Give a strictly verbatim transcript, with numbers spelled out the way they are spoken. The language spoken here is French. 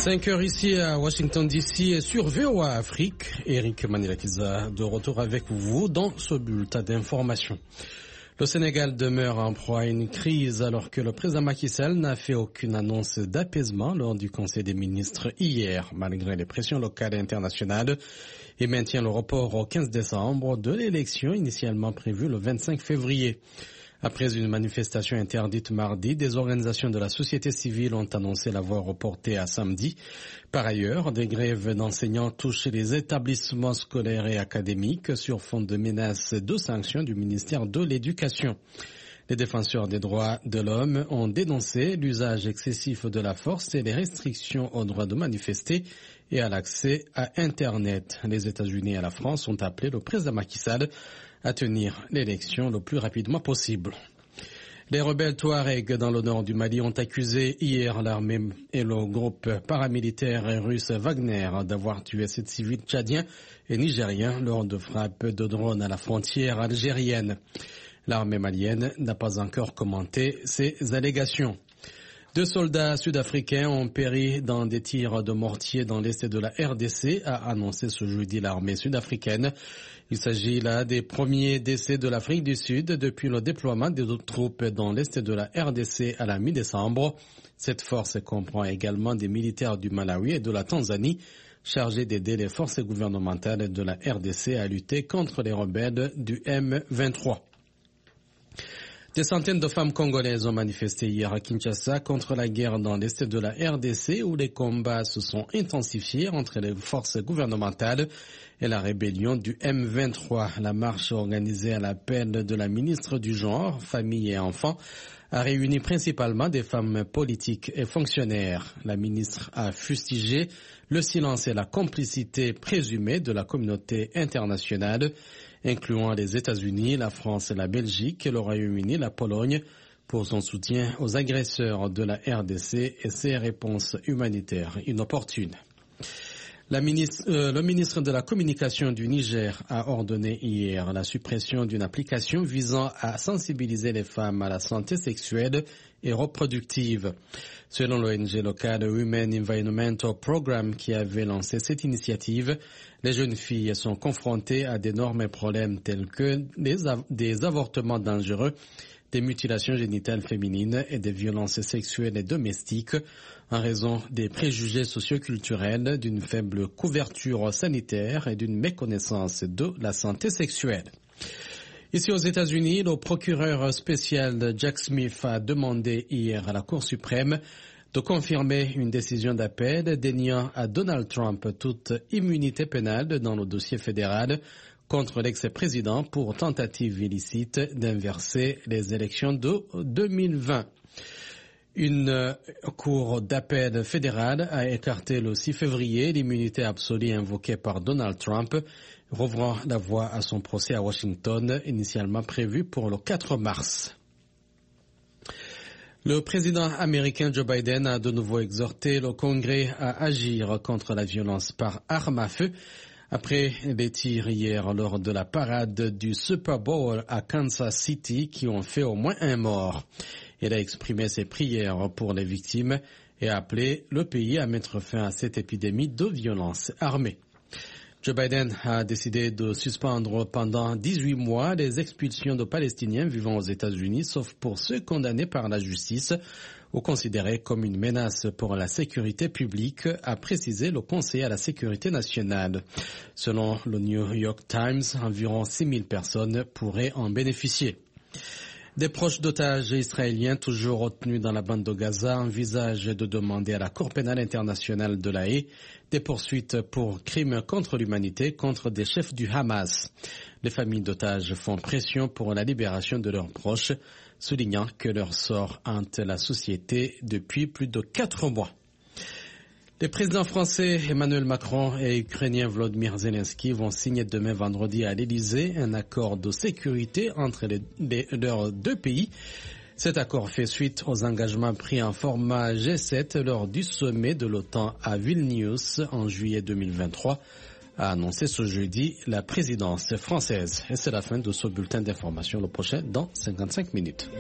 cinq heures ici à Washington D C et sur V O A Afrique. Eric Manilakiza de retour avec vous dans ce bulletin d'information. Le Sénégal demeure en proie à une crise alors que le président Macky Sall n'a fait aucune annonce d'apaisement lors du Conseil des ministres hier, malgré les pressions locales et internationales, et maintient le report au quinze décembre de l'élection initialement prévue le vingt-cinq février. Après une manifestation interdite mardi, des organisations de la société civile ont annoncé l'avoir reportée à samedi. Par ailleurs, des grèves d'enseignants touchent les établissements scolaires et académiques sur fond de menaces de sanctions du ministère de l'Éducation. Les défenseurs des droits de l'homme ont dénoncé l'usage excessif de la force et les restrictions au droit de manifester et à l'accès à Internet. Les États-Unis et la France ont appelé le président Macky Sall à tenir l'élection le plus rapidement possible. Les rebelles Touaregs dans le nord du Mali ont accusé hier l'armée et le groupe paramilitaire russe Wagner d'avoir tué sept civils tchadiens et nigériens lors de frappes de drones à la frontière algérienne. L'armée malienne n'a pas encore commenté ces allégations. Deux soldats sud-africains ont péri dans des tirs de mortier dans l'est de la R D C, a annoncé ce jeudi l'armée sud-africaine. Il s'agit là des premiers décès de l'Afrique du Sud depuis le déploiement des autres troupes dans l'est de la R D C à la mi-décembre. Cette force comprend également des militaires du Malawi et de la Tanzanie chargés d'aider les forces gouvernementales de la R D C à lutter contre les rebelles du M vingt-trois. Des centaines de femmes congolaises ont manifesté hier à Kinshasa contre la guerre dans l'est de la R D C où les combats se sont intensifiés entre les forces gouvernementales et la rébellion du M vingt-trois. La marche organisée à l'appel de la ministre du Genre, Famille et Enfants a réuni principalement des femmes politiques et fonctionnaires. La ministre a fustigé le silence et la complicité présumée de la communauté internationale, incluant les États-Unis, la France, la Belgique, le Royaume-Uni, la Pologne, pour son soutien aux agresseurs de la R D C et ses réponses humanitaires inopportunes. La ministre, euh, le ministre de la Communication du Niger a ordonné hier la suppression d'une application visant à sensibiliser les femmes à la santé sexuelle et reproductive. Selon l'O N G locale Women Environmental Programme qui avait lancé cette initiative, les jeunes filles sont confrontées à d'énormes problèmes tels que des, av- des avortements dangereux, des mutilations génitales féminines et des violences sexuelles et domestiques en raison des préjugés socioculturels, d'une faible couverture sanitaire et d'une méconnaissance de la santé sexuelle. Ici aux États-Unis, le procureur spécial Jack Smith a demandé hier à la Cour suprême de confirmer une décision d'appel déniant à Donald Trump toute immunité pénale dans le dossier fédéral contre l'ex-président pour tentative illicite d'inverser les élections de deux mille vingt. Une cour d'appel fédérale a écarté le six février l'immunité absolue invoquée par Donald Trump, rouvrant la voie à son procès à Washington, initialement prévu pour le quatre mars. Le président américain Joe Biden a de nouveau exhorté le Congrès à agir contre la violence par arme à feu après les tirs hier lors de la parade du Super Bowl à Kansas City qui ont fait au moins un mort. Il a exprimé ses prières pour les victimes et a appelé le pays à mettre fin à cette épidémie de violence armée. Joe Biden a décidé de suspendre pendant dix-huit mois les expulsions de Palestiniens vivant aux États-Unis, sauf pour ceux condamnés par la justice ou considérés comme une menace pour la sécurité publique, a précisé le Conseil à la sécurité nationale. Selon le New York Times, environ six mille personnes pourraient en bénéficier. Des proches d'otages israéliens toujours retenus dans la bande de Gaza envisagent de demander à la Cour pénale internationale de La Haye des poursuites pour crimes contre l'humanité contre des chefs du Hamas. Les familles d'otages font pression pour la libération de leurs proches, soulignant que leur sort hante la société depuis plus de quatre mois. Les présidents français Emmanuel Macron et ukrainien Volodymyr Zelensky vont signer demain vendredi à l'Élysée un accord de sécurité entre les, les, leurs deux pays. Cet accord fait suite aux engagements pris en format G sept lors du sommet de l'OTAN à Vilnius en juillet deux mille vingt-trois, a annoncé ce jeudi la présidence française. Et c'est la fin de ce bulletin d'information. Le prochain dans cinquante-cinq minutes.